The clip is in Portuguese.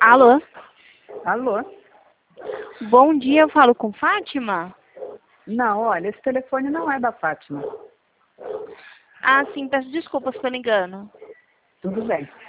Alô? Alô? Bom dia, eu falo com Fátima? Não, olha, esse telefone não é da Fátima. Ah, sim, peço desculpas pelo engano. Tudo bem.